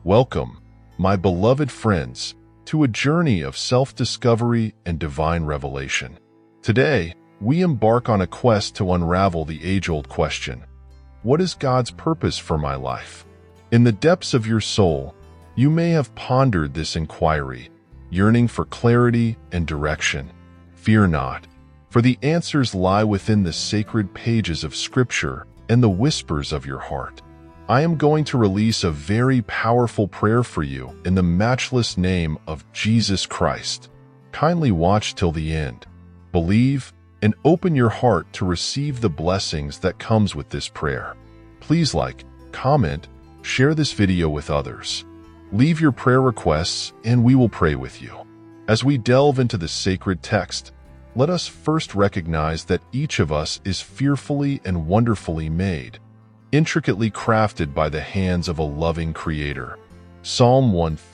Welcome, my beloved friends, to a journey of self-discovery and divine revelation. Today, we embark on a quest to unravel the age-old question: what is God's purpose for my life? In the depths of your soul, you may have pondered this inquiry, yearning for clarity and direction. Fear not, for the answers lie within the sacred pages of Scripture and the whispers of your heart. I am going to release a very powerful prayer for you in the matchless name of Jesus Christ. Kindly watch till the end. Believe and open your heart to receive the blessings that comes with this prayer. Please like, comment, share this video with others. Leave your prayer requests and we will pray with you. As we delve into the sacred text, let us first recognize that each of us is fearfully and wonderfully made, intricately crafted by the hands of a loving Creator. Psalm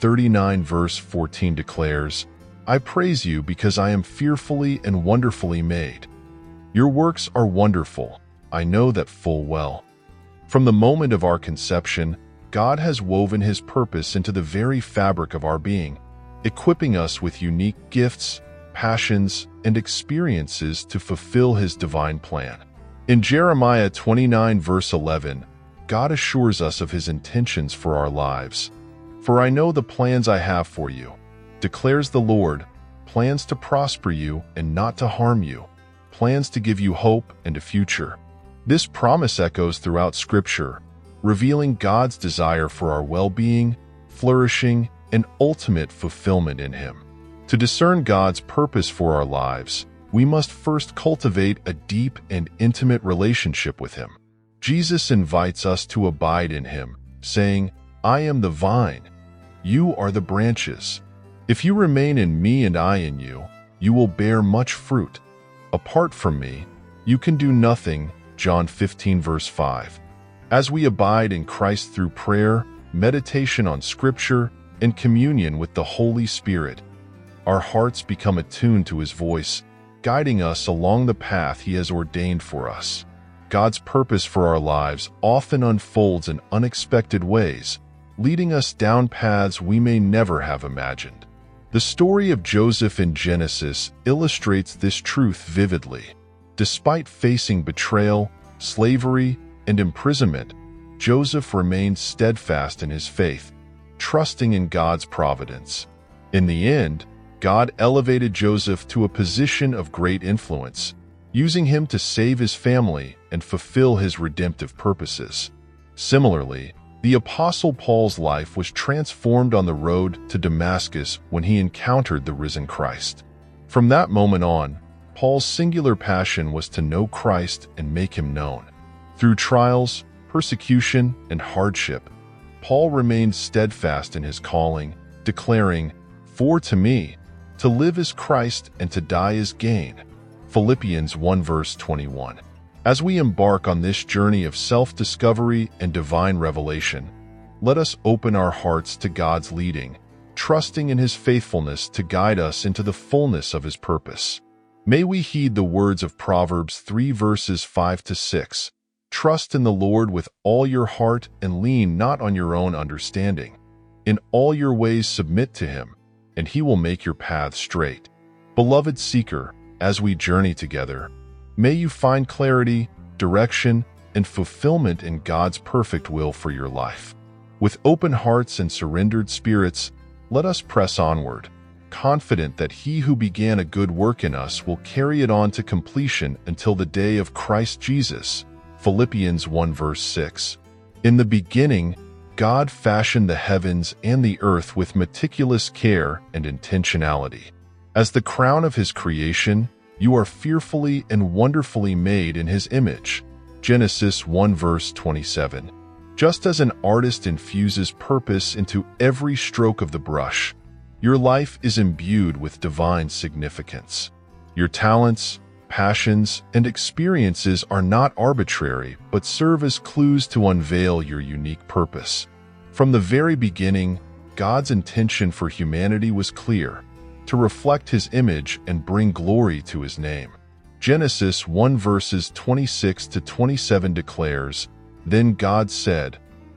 139 verse 14 declares, "I praise you because I am fearfully and wonderfully made. Your works are wonderful, I know that full well." From the moment of our conception, God has woven His purpose into the very fabric of our being, equipping us with unique gifts, passions, and experiences to fulfill His divine plan. In Jeremiah 29 verse 11, God assures us of His intentions for our lives. "For I know the plans I have for you, declares the Lord, plans to prosper you and not to harm you, plans to give you hope and a future." This promise echoes throughout Scripture, revealing God's desire for our well-being, flourishing, and ultimate fulfillment in Him. To discern God's purpose for our lives, we must first cultivate a deep and intimate relationship with Him. Jesus invites us to abide in Him, saying, "I am the vine, you are the branches. If you remain in me and I in you, you will bear much fruit. Apart from me, you can do nothing." John 15 verse 5. As we abide in Christ through prayer, meditation on Scripture, and communion with the Holy Spirit, our hearts become attuned to His voice, guiding us along the path He has ordained for us. God's purpose for our lives often unfolds in unexpected ways, leading us down paths we may never have imagined. The story of Joseph in Genesis illustrates this truth vividly. Despite facing betrayal, slavery, and imprisonment, Joseph remained steadfast in his faith, trusting in God's providence. In the end, God elevated Joseph to a position of great influence, using him to save his family and fulfill His redemptive purposes. Similarly, the Apostle Paul's life was transformed on the road to Damascus when he encountered the risen Christ. From that moment on, Paul's singular passion was to know Christ and make Him known. Through trials, persecution, and hardship, Paul remained steadfast in his calling, declaring, "For to me, to live is Christ and to die is gain." Philippians 1 verse 21. As we embark on this journey of self-discovery and divine revelation, let us open our hearts to God's leading, trusting in His faithfulness to guide us into the fullness of His purpose. May we heed the words of Proverbs 3 verses 5 to 6. "Trust in the Lord with all your heart and lean not on your own understanding. In all your ways submit to Him, and He will make your paths straight." Beloved seeker, as we journey together, may you find clarity, direction, and fulfillment in God's perfect will for your life. With open hearts and surrendered spirits, let us press onward, confident that He who began a good work in us will carry it on to completion until the day of Christ Jesus. Philippians 1 verse 6. In the beginning, God fashioned the heavens and the earth with meticulous care and intentionality. As the crown of His creation, you are fearfully and wonderfully made in His image. Genesis 1 verse 27. Just as an artist infuses purpose into every stroke of the brush, your life is imbued with divine significance. Your talents, passions, and experiences are not arbitrary, but serve as clues to unveil your unique purpose. From the very beginning, God's intention for humanity was clear: to reflect His image and bring glory to His name. Genesis 1 verses 26 to 27 declares, "Then God said,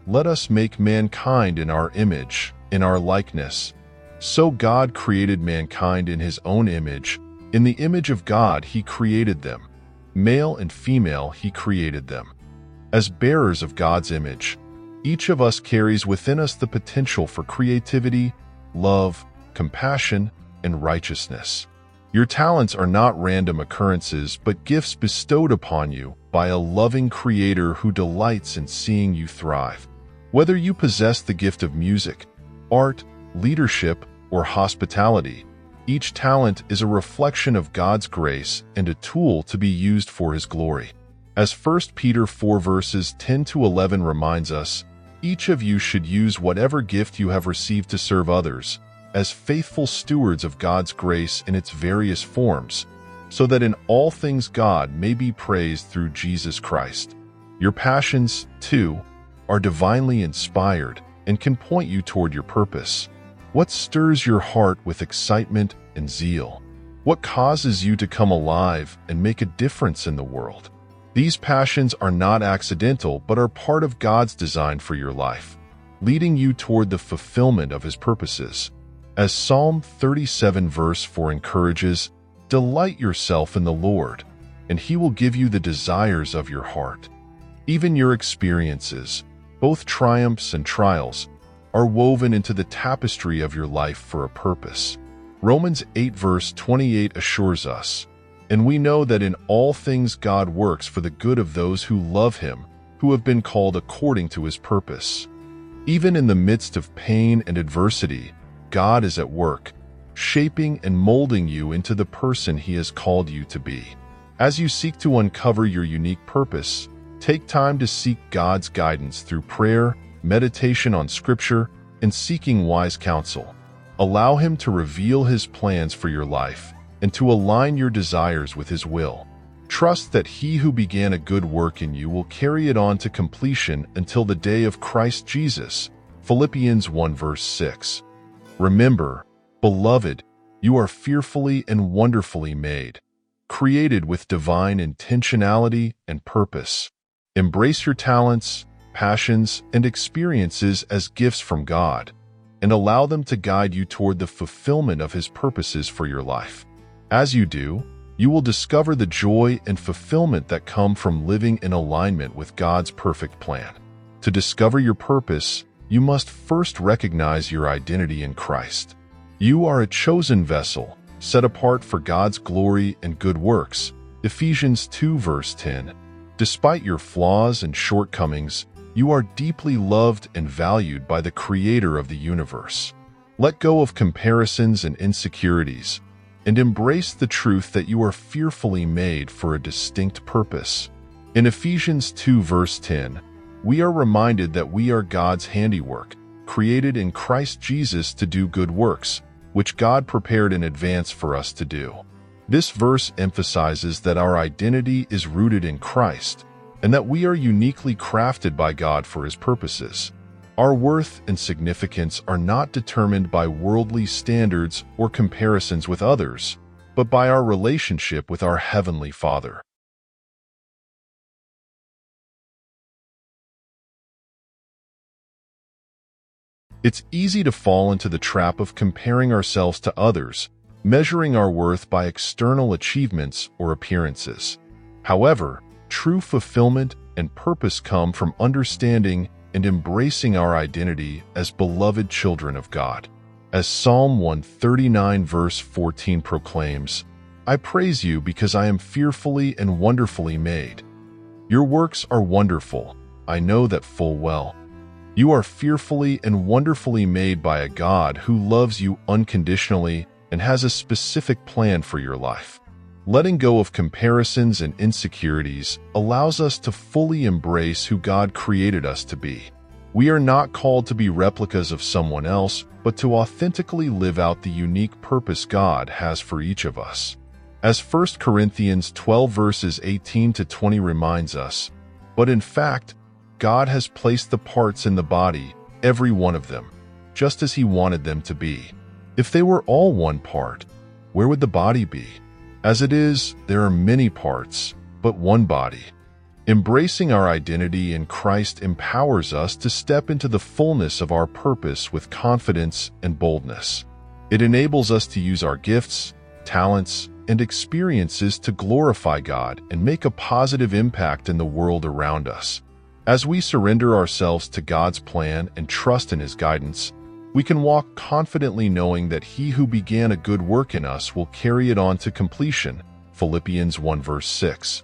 "Let us make mankind in our image, in our likeness." So God created mankind in his own image. In the image of God he created them. Male and female he created them. As bearers of God's image, each of us carries within us the potential for creativity, love, compassion, and righteousness. Your talents are not random occurrences, but gifts bestowed upon you by a loving Creator who delights in seeing you thrive. Whether you possess the gift of music, art, leadership, or hospitality, each talent is a reflection of God's grace and a tool to be used for His glory. As 1 Peter 4 verses 10 to 11 reminds us, each of you should use whatever gift you have received to serve others, as faithful stewards of God's grace in its various forms, so that in all things God may be praised through Jesus Christ. Your passions, too, are divinely inspired and can point you toward your purpose. What stirs your heart with excitement and zeal? What causes you to come alive and make a difference in the world? These passions are not accidental, but are part of God's design for your life, leading you toward the fulfillment of His purposes. As Psalm 37 verse 4 encourages, "Delight yourself in the Lord, and He will give you the desires of your heart." Even your experiences, both triumphs and trials, are woven into the tapestry of your life for a purpose. Romans 8 verse 28 assures us, "And we know that in all things God works for the good of those who love Him, who have been called according to His purpose." Even in the midst of pain and adversity, God is at work, shaping and molding you into the person He has called you to be. As you seek to uncover your unique purpose, take time to seek God's guidance through prayer, meditation on Scripture, and seeking wise counsel. Allow Him to reveal His plans for your life and to align your desires with His will. Trust that He who began a good work in you will carry it on to completion until the day of Christ Jesus. Philippians 1 verse 6. Remember, beloved, you are fearfully and wonderfully made, created with divine intentionality and purpose. Embrace your talents, passions, and experiences as gifts from God, and allow them to guide you toward the fulfillment of His purposes for your life. As you do, you will discover the joy and fulfillment that come from living in alignment with God's perfect plan. To discover your purpose, you must first recognize your identity in Christ. You are a chosen vessel, set apart for God's glory and good works. Ephesians 2 verse 10. Despite your flaws and shortcomings, you are deeply loved and valued by the Creator of the universe. Let go of comparisons and insecurities, and embrace the truth that you are fearfully made for a distinct purpose. In Ephesians 2 verse 10, we are reminded that we are God's handiwork, created in Christ Jesus to do good works, which God prepared in advance for us to do. This verse emphasizes that our identity is rooted in Christ, and that we are uniquely crafted by God for His purposes. Our worth and significance are not determined by worldly standards or comparisons with others, but by our relationship with our Heavenly Father. It's easy to fall into the trap of comparing ourselves to others, measuring our worth by external achievements or appearances. However, true fulfillment and purpose come from understanding and embracing our identity as beloved children of God. As Psalm 139 verse 14 proclaims, "I praise you because I am fearfully and wonderfully made. Your works are wonderful, I know that full well." You are fearfully and wonderfully made by a God who loves you unconditionally and has a specific plan for your life. Letting go of comparisons and insecurities allows us to fully embrace who God created us to be. We are not called to be replicas of someone else, but to authentically live out the unique purpose God has for each of us. As 1 Corinthians 12 verses 18 to 20 reminds us, "But in fact, God has placed the parts in the body, every one of them, just as He wanted them to be. If they were all one part, where would the body be? As it is, there are many parts, but one body. Embracing our identity in Christ empowers us to step into the fullness of our purpose with confidence and boldness. It enables us to use our gifts, talents, and experiences to glorify God and make a positive impact in the world around us. As we surrender ourselves to God's plan and trust in His guidance, we can walk confidently knowing that He who began a good work in us will carry it on to completion. Philippians 1 verse 6.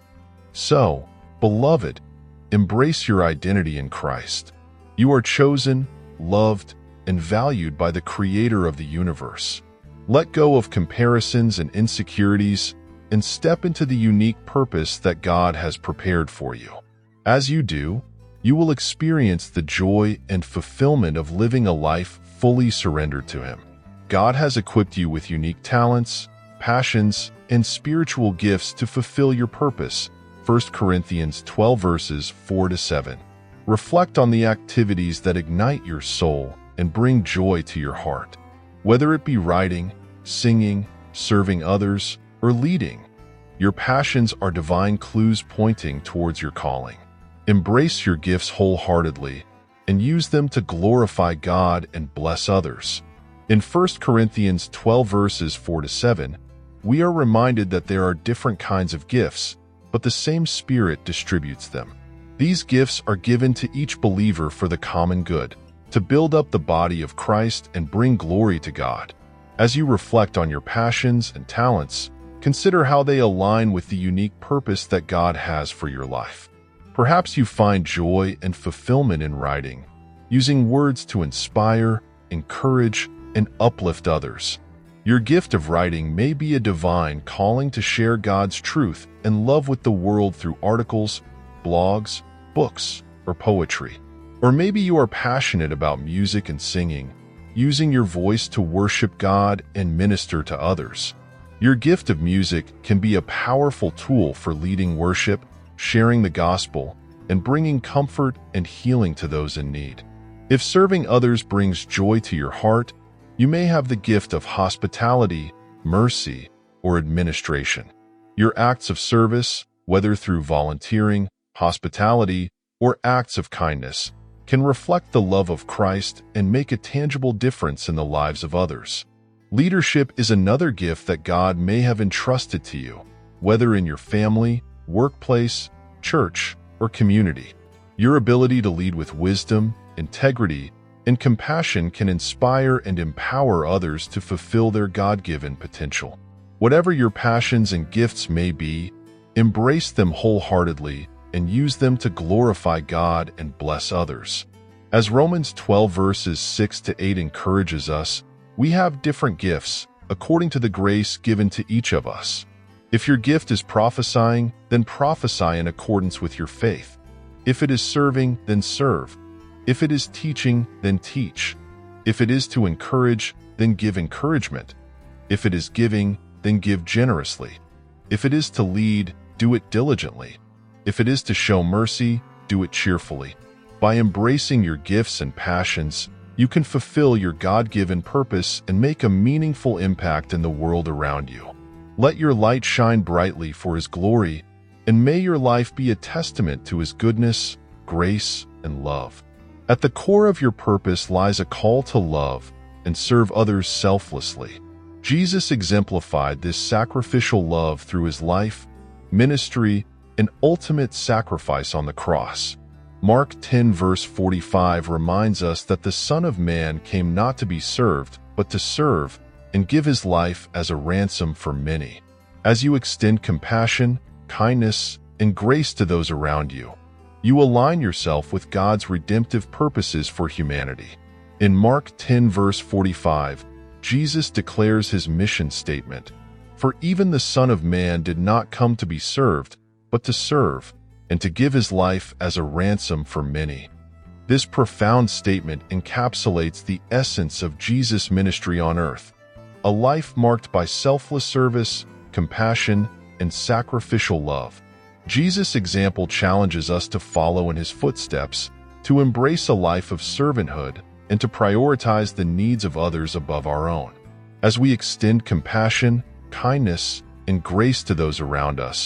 So, beloved, embrace your identity in Christ. You are chosen, loved, and valued by the Creator of the universe. Let go of comparisons and insecurities and step into the unique purpose that God has prepared for you. As you do, you will experience the joy and fulfillment of living a life fully surrendered to Him. God has equipped you with unique talents, passions, and spiritual gifts to fulfill your purpose. 1 Corinthians 12 verses 4-7. Reflect on the activities that ignite your soul and bring joy to your heart. Whether it be writing, singing, serving others, or leading, your passions are divine clues pointing towards your calling. Embrace your gifts wholeheartedly and use them to glorify God and bless others. In 1 Corinthians 12 verses 4-7, we are reminded that there are different kinds of gifts, but the same Spirit distributes them. These gifts are given to each believer for the common good, to build up the body of Christ and bring glory to God. As you reflect on your passions and talents, consider how they align with the unique purpose that God has for your life. Perhaps you find joy and fulfillment in writing, using words to inspire, encourage, and uplift others. Your gift of writing may be a divine calling to share God's truth and love with the world through articles, blogs, books, or poetry. Or maybe you are passionate about music and singing, using your voice to worship God and minister to others. Your gift of music can be a powerful tool for leading worship, sharing the gospel, and bringing comfort and healing to those in need. If serving others brings joy to your heart, you may have the gift of hospitality, mercy, or administration. Your acts of service, whether through volunteering, hospitality, or acts of kindness, can reflect the love of Christ and make a tangible difference in the lives of others. Leadership is another gift that God may have entrusted to you, whether in your family, workplace, church, or community. Your ability to lead with wisdom, integrity, and compassion can inspire and empower others to fulfill their God-given potential. Whatever your passions and gifts may be, embrace them wholeheartedly and use them to glorify God and bless others. As Romans 12 verses 6-8 encourages us, we have different gifts according to the grace given to each of us. If your gift is prophesying, then prophesy in accordance with your faith. If it is serving, then serve. If it is teaching, then teach. If it is to encourage, then give encouragement. If it is giving, then give generously. If it is to lead, do it diligently. If it is to show mercy, do it cheerfully. By embracing your gifts and passions, you can fulfill your God-given purpose and make a meaningful impact in the world around you. Let your light shine brightly for His glory, and may your life be a testament to His goodness, grace, and love. At the core of your purpose lies a call to love and serve others selflessly. Jesus exemplified this sacrificial love through His life, ministry, and ultimate sacrifice on the cross. Mark 10 verse 45 reminds us that the Son of Man came not to be served, but to serve and give His life as a ransom for many. As you extend compassion, kindness, and grace to those around you, you align yourself with God's redemptive purposes for humanity. In Mark 10 verse 45, Jesus declares His mission statement, "For even the Son of Man did not come to be served, but to serve, and to give His life as a ransom for many." This profound statement encapsulates the essence of Jesus' ministry on earth, a life marked by selfless service, compassion, and sacrificial love. Jesus' example challenges us to follow in His footsteps, to embrace a life of servanthood, and to prioritize the needs of others above our own. As we extend compassion, kindness, and grace to those around us,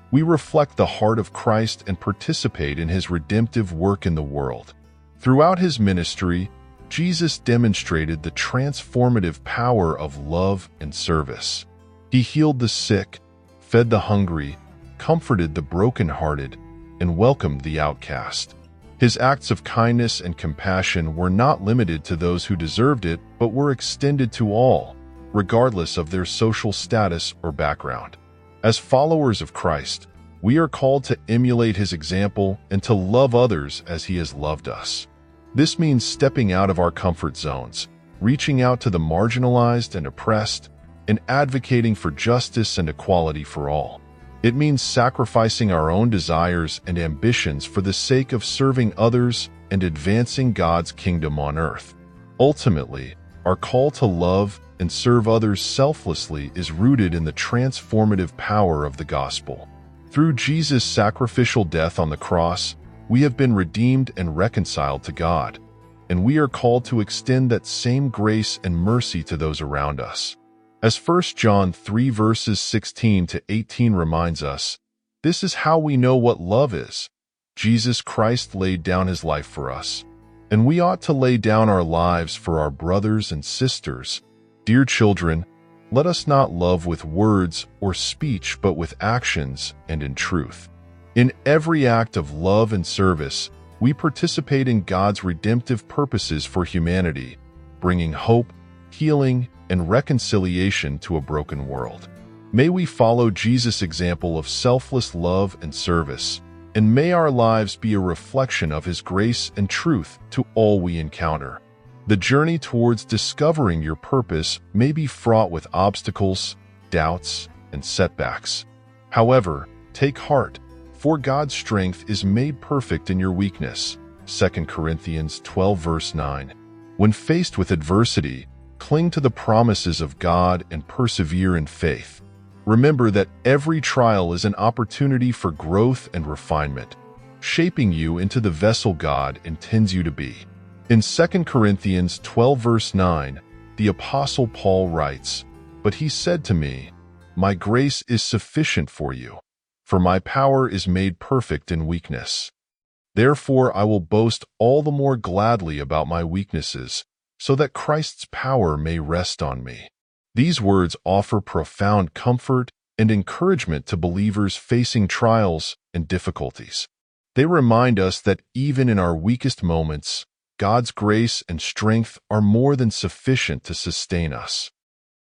We reflect the heart of Christ and participate in his redemptive work in the world. Throughout his ministry, Jesus demonstrated the transformative power of love and service. He healed the sick, fed the hungry, comforted the brokenhearted, and welcomed the outcast. His acts of kindness and compassion were not limited to those who deserved it, but were extended to all, regardless of their social status or background. As followers of Christ, we are called to emulate his example and to love others as he has loved us. This means stepping out of our comfort zones, reaching out to the marginalized and oppressed, and advocating for justice and equality for all. It means sacrificing our own desires and ambitions for the sake of serving others and advancing God's kingdom on earth. Ultimately, our call to love and serve others selflessly is rooted in the transformative power of the gospel. Through Jesus' sacrificial death on the cross, we have been redeemed and reconciled to God, and we are called to extend that same grace and mercy to those around us. As 1 John 3 verses 16 to 18 reminds us, this is how we know what love is. Jesus Christ laid down his life for us, and we ought to lay down our lives for our brothers and sisters. Dear children, let us not love with words or speech, but with actions and in truth. In every act of love and service, we participate in God's redemptive purposes for humanity, bringing hope, healing, and reconciliation to a broken world. May we follow Jesus' example of selfless love and service, and may our lives be a reflection of his grace and truth to all we encounter. The journey towards discovering your purpose may be fraught with obstacles, doubts, and setbacks. However, take heart, for God's strength is made perfect in your weakness. 2 Corinthians 12 verse 9. When faced with adversity, cling to the promises of God and persevere in faith. Remember that every trial is an opportunity for growth and refinement, shaping you into the vessel God intends you to be. In 2 Corinthians 12 verse 9, the Apostle Paul writes, "But he said to me, 'My grace is sufficient for you, for my power is made perfect in weakness. Therefore I will boast all the more gladly about my weaknesses, so that Christ's power may rest on me.'" These words offer profound comfort and encouragement to believers facing trials and difficulties. They remind us that even in our weakest moments, God's grace and strength are more than sufficient to sustain us.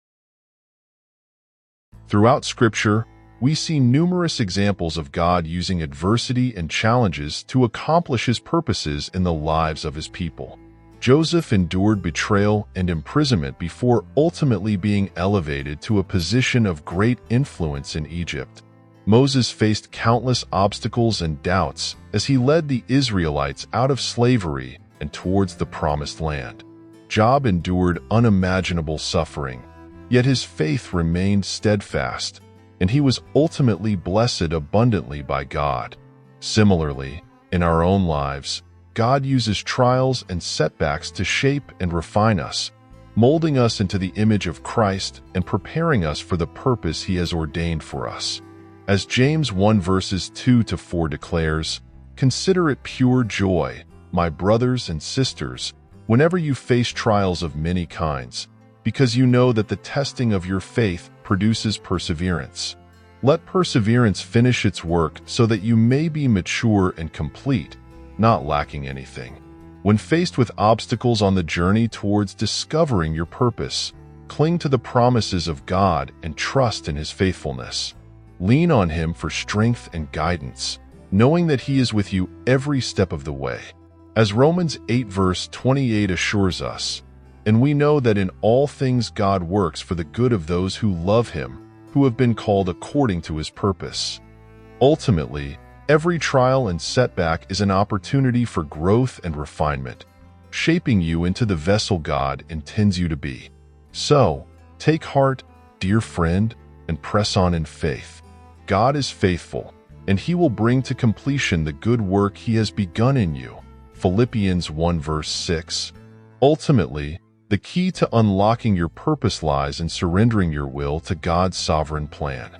Throughout Scripture, we see numerous examples of God using adversity and challenges to accomplish his purposes in the lives of his people. Joseph endured betrayal and imprisonment before ultimately being elevated to a position of great influence in Egypt. Moses faced countless obstacles and doubts as he led the Israelites out of slavery and towards the Promised Land. Job endured unimaginable suffering, yet his faith remained steadfast, and he was ultimately blessed abundantly by God. Similarly, in our own lives, God uses trials and setbacks to shape and refine us, molding us into the image of Christ and preparing us for the purpose he has ordained for us. As James 1 verses 2 to 4 declares, "Consider it pure joy, my brothers and sisters, whenever you face trials of many kinds, because you know that the testing of your faith produces perseverance. Let perseverance finish its work so that you may be mature and complete, not lacking anything." When faced with obstacles on the journey towards discovering your purpose, cling to the promises of God and trust in his faithfulness. Lean on him for strength and guidance, knowing that he is with you every step of the way. As Romans 8 verse 28 assures us, "And we know that in all things God works for the good of those who love him, who have been called according to his purpose." Ultimately, every trial and setback is an opportunity for growth and refinement, shaping you into the vessel God intends you to be. So, take heart, dear friend, and press on in faith. God is faithful, and he will bring to completion the good work he has begun in you. Philippians 1 verse 6. Ultimately, the key to unlocking your purpose lies in surrendering your will to God's sovereign plan.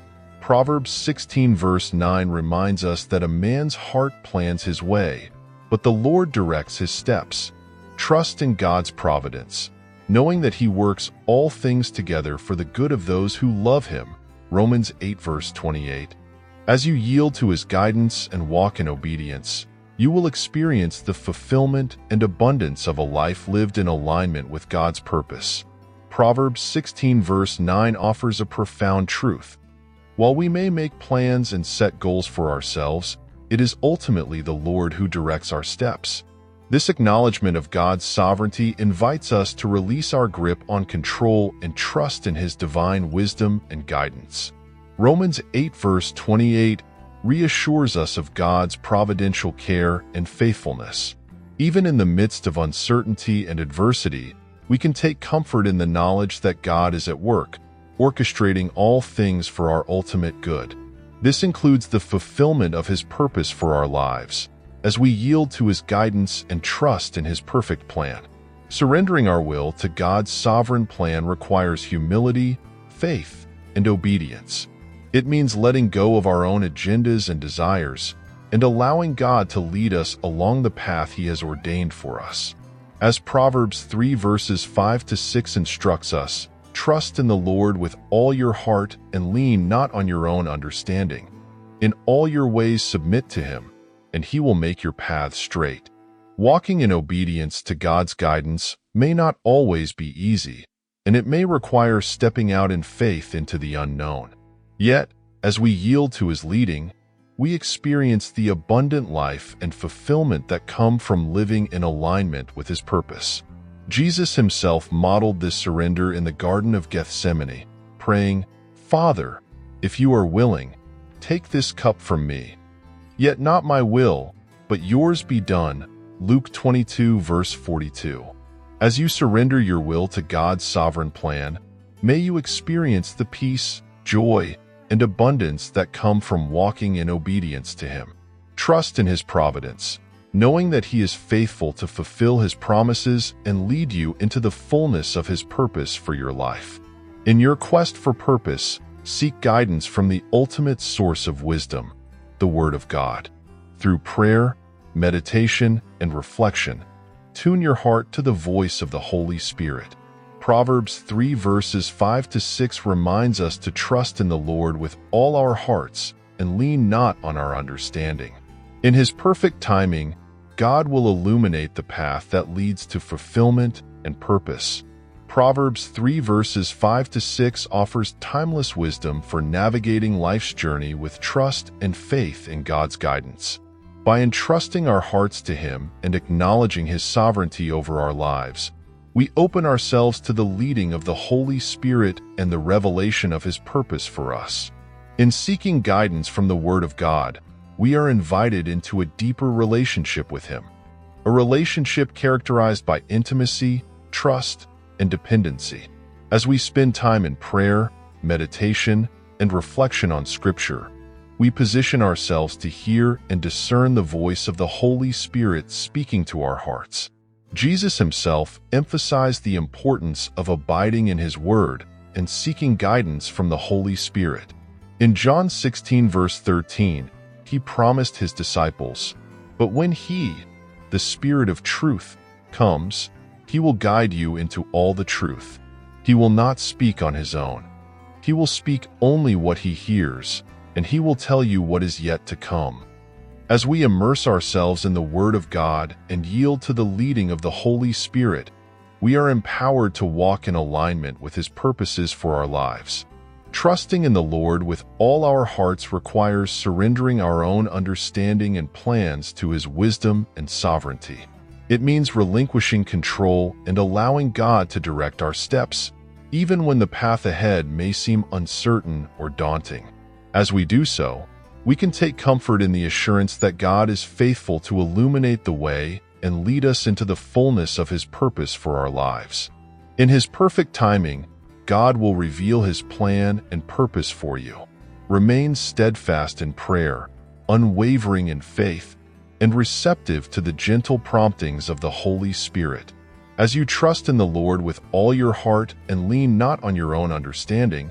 Proverbs 16 verse 9 reminds us that a man's heart plans his way, but the Lord directs his steps. Trust in God's providence, knowing that He works all things together for the good of those who love Him. Romans 8 verse 28. As you yield to His guidance and walk in obedience, you will experience the fulfillment and abundance of a life lived in alignment with God's purpose. Proverbs 16 verse 9 offers a profound truth. While we may make plans and set goals for ourselves, it is ultimately the Lord who directs our steps. This acknowledgement of God's sovereignty invites us to release our grip on control and trust in His divine wisdom and guidance. Romans 8 verse 28 reassures us of God's providential care and faithfulness. Even in the midst of uncertainty and adversity, we can take comfort in the knowledge that God is at work, orchestrating all things for our ultimate good. This includes the fulfillment of His purpose for our lives, as we yield to His guidance and trust in His perfect plan. Surrendering our will to God's sovereign plan requires humility, faith, and obedience. It means letting go of our own agendas and desires, and allowing God to lead us along the path He has ordained for us. As Proverbs 3 verses 5 to 6 instructs us, trust in the Lord with all your heart and lean not on your own understanding. In all your ways submit to Him, and He will make your paths straight. Walking in obedience to God's guidance may not always be easy, and it may require stepping out in faith into the unknown. Yet, as we yield to His leading, we experience the abundant life and fulfillment that come from living in alignment with His purpose. Jesus Himself modeled this surrender in the Garden of Gethsemane, praying, "Father, if you are willing, take this cup from me. Yet not my will, but yours be done." Luke 22 verse 42. As you surrender your will to God's sovereign plan, may you experience the peace, joy, and abundance that come from walking in obedience to Him. Trust in His providence, knowing that He is faithful to fulfill His promises and lead you into the fullness of His purpose for your life. In your quest for purpose, seek guidance from the ultimate source of wisdom, the Word of God. Through prayer, meditation, and reflection, tune your heart to the voice of the Holy Spirit. Proverbs 3 verses 5 to 6 reminds us to trust in the Lord with all our hearts and lean not on our understanding. In His perfect timing, God will illuminate the path that leads to fulfillment and purpose. Proverbs 3 verses 5 to 6 offers timeless wisdom for navigating life's journey with trust and faith in God's guidance. By entrusting our hearts to Him and acknowledging His sovereignty over our lives, we open ourselves to the leading of the Holy Spirit and the revelation of His purpose for us. In seeking guidance from the Word of God, we are invited into a deeper relationship with Him, a relationship characterized by intimacy, trust, and dependency. As we spend time in prayer, meditation, and reflection on Scripture, we position ourselves to hear and discern the voice of the Holy Spirit speaking to our hearts. Jesus Himself emphasized the importance of abiding in His Word and seeking guidance from the Holy Spirit. In John 16 verse 13, He promised His disciples, "But when He, the Spirit of truth, comes, He will guide you into all the truth. He will not speak on His own. He will speak only what He hears, and He will tell you what is yet to come." As we immerse ourselves in the Word of God and yield to the leading of the Holy Spirit, we are empowered to walk in alignment with His purposes for our lives. Trusting in the Lord with all our hearts requires surrendering our own understanding and plans to His wisdom and sovereignty. It means relinquishing control and allowing God to direct our steps, even when the path ahead may seem uncertain or daunting. As we do so, we can take comfort in the assurance that God is faithful to illuminate the way and lead us into the fullness of His purpose for our lives. In His perfect timing, God will reveal His plan and purpose for you. Remain steadfast in prayer, unwavering in faith, and receptive to the gentle promptings of the Holy Spirit. As you trust in the Lord with all your heart and lean not on your own understanding,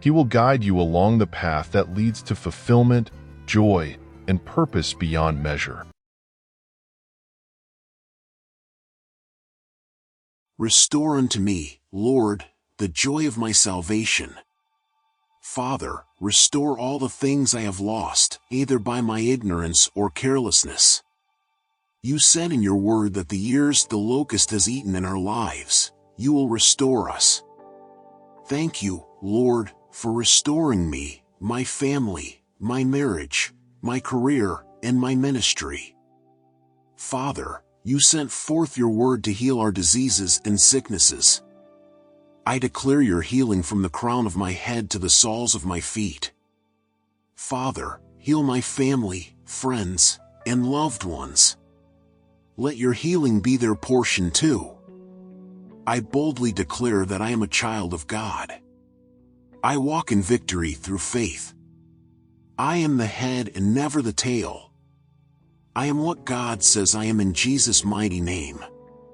He will guide you along the path that leads to fulfillment, joy, and purpose beyond measure. Restore unto me, Lord, the joy of my salvation. Father, restore all the things I have lost, either by my ignorance or carelessness. You said in your word that the years the locust has eaten in our lives, you will restore us. Thank you, Lord, for restoring me, my family, my marriage, my career, and my ministry. Father, you sent forth your word to heal our diseases and sicknesses. I declare your healing from the crown of my head to the soles of my feet. Father, heal my family, friends, and loved ones. Let your healing be their portion too. I boldly declare that I am a child of God. I walk in victory through faith. I am the head and never the tail. I am what God says I am in Jesus' mighty name.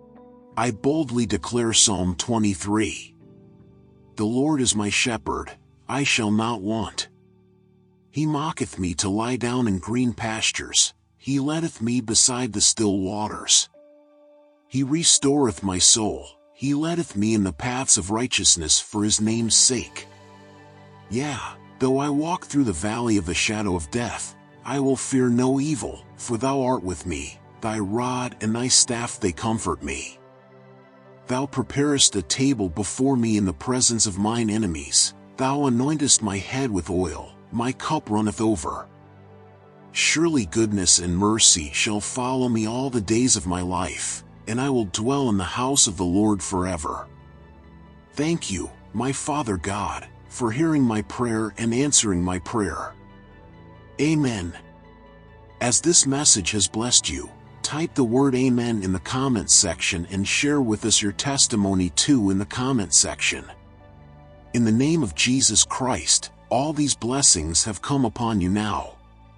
I boldly declare Psalm 23. The Lord is my shepherd, I shall not want. He maketh me to lie down in green pastures, he leadeth me beside the still waters. He restoreth my soul, he leadeth me in the paths of righteousness for his name's sake. Yea, though I walk through the valley of the shadow of death, I will fear no evil, for thou art with me, thy rod and thy staff they comfort me. Thou preparest a table before me in the presence of mine enemies, thou anointest my head with oil, my cup runneth over. Surely goodness and mercy shall follow me all the days of my life, and I will dwell in the house of the Lord forever. Thank you, my Father God, for hearing my prayer and answering my prayer. Amen. As this message has blessed you, type the word Amen in the comments section and share with us your testimony too in the comments section. In the name of Jesus Christ, all these blessings have come upon you now.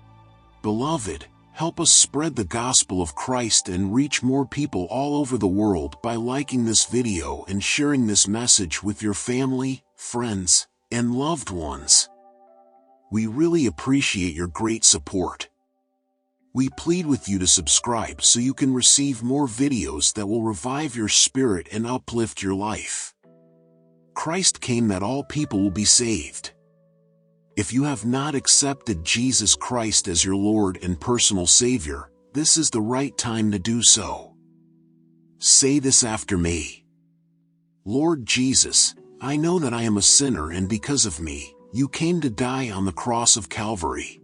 Beloved, help us spread the gospel of Christ and reach more people all over the world by liking this video and sharing this message with your family, friends, and loved ones. We really appreciate your great support. We plead with you to subscribe so you can receive more videos that will revive your spirit and uplift your life. Christ came that all people will be saved. If you have not accepted Jesus Christ as your Lord and personal Savior, this is the right time to do so. Say this after me. Lord Jesus, I know that I am a sinner and because of me, you came to die on the cross of Calvary.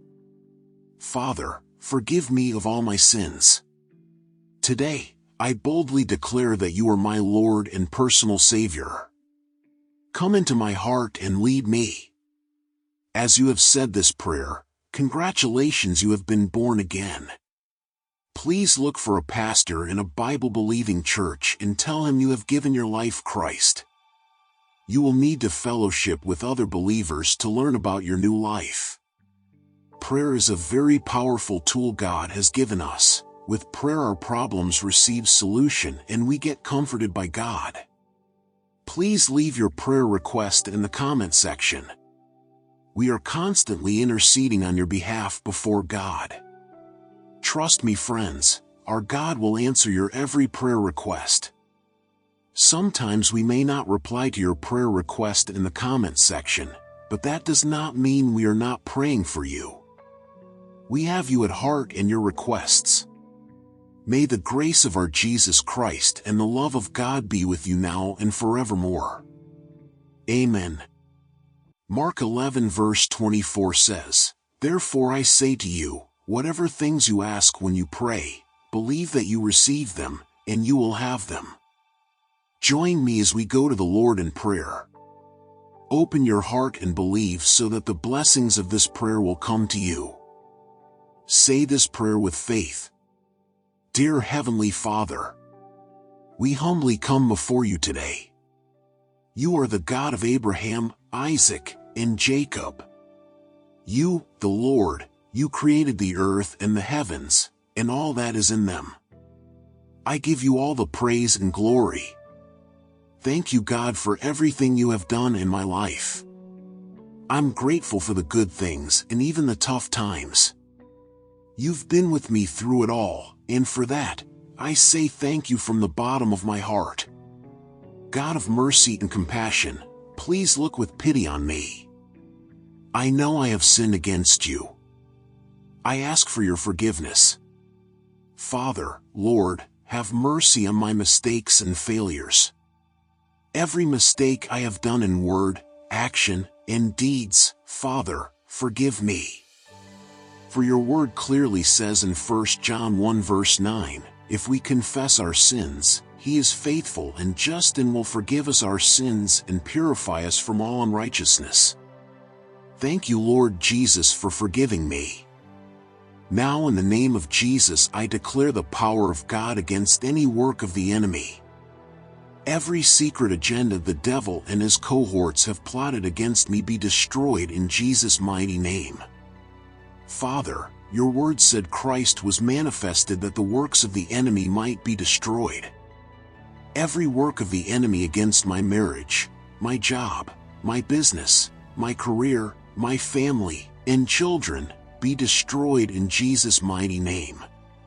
Father, forgive me of all my sins. Today, I boldly declare that you are my Lord and personal Savior. Come into my heart and lead me. As you have said this prayer, congratulations, you have been born again. Please look for a pastor in a Bible-believing church and tell him you have given your life Christ. You will need to fellowship with other believers to learn about your new life. Prayer is a very powerful tool God has given us. With prayer our problems receive solution and we get comforted by God. Please leave your prayer request in the comment section. We are constantly interceding on your behalf before God. Trust me, friends, our God will answer your every prayer request. Sometimes we may not reply to your prayer request in the comment section, but that does not mean we are not praying for you. We have you at heart and your requests. May the grace of our Jesus Christ and the love of God be with you now and forevermore. Amen. Mark 11 verse 24 says, Therefore I say to you, whatever things you ask when you pray, believe that you receive them, and you will have them. Join me as we go to the Lord in prayer. Open your heart and believe so that the blessings of this prayer will come to you. Say this prayer with faith. Dear Heavenly Father, we humbly come before you today. You are the God of Abraham, Isaac, and Jacob. You, the Lord, you created the earth and the heavens, and all that is in them. I give you all the praise and glory. Thank you, God, for everything you have done in my life. I'm grateful for the good things and even the tough times. You've been with me through it all, and for that, I say thank you from the bottom of my heart. God of mercy and compassion, please look with pity on me. I know I have sinned against you. I ask for your forgiveness. Father, Lord, have mercy on my mistakes and failures. Every mistake I have done in word, action, and deeds, Father, forgive me. For your word clearly says in 1 John 1 verse 9, if we confess our sins, He is faithful and just and will forgive us our sins and purify us from all unrighteousness. Thank you, Lord Jesus, for forgiving me. Now in the name of Jesus I declare the power of God against any work of the enemy. Every secret agenda the devil and his cohorts have plotted against me be destroyed in Jesus' mighty name. Father, your word said Christ was manifested that the works of the enemy might be destroyed. Every work of the enemy against my marriage, my job, my business, my career, my family, and children, be destroyed in Jesus' mighty name.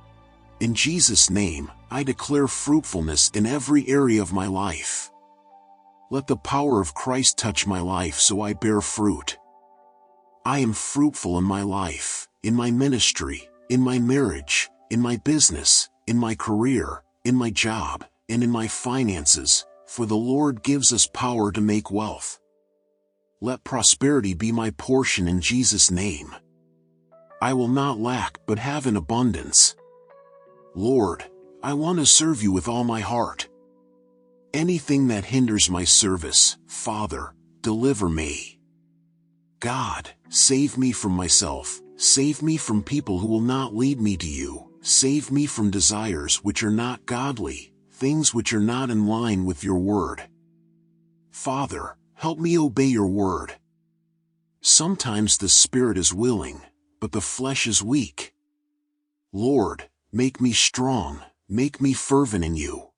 In Jesus' name, I declare fruitfulness in every area of my life. Let the power of Christ touch my life so I bear fruit. I am fruitful in my life, in my ministry, in my marriage, in my business, in my career, in my job, and in my finances, for the Lord gives us power to make wealth. Let prosperity be my portion in Jesus' name. I will not lack but have in abundance. Lord, I want to serve you with all my heart. Anything that hinders my service, Father, deliver me. God, save me from myself, save me from people who will not lead me to you, save me from desires which are not godly, things which are not in line with your word. Father, help me obey your word. Sometimes the spirit is willing, but the flesh is weak. Lord, make me strong, make me fervent in you.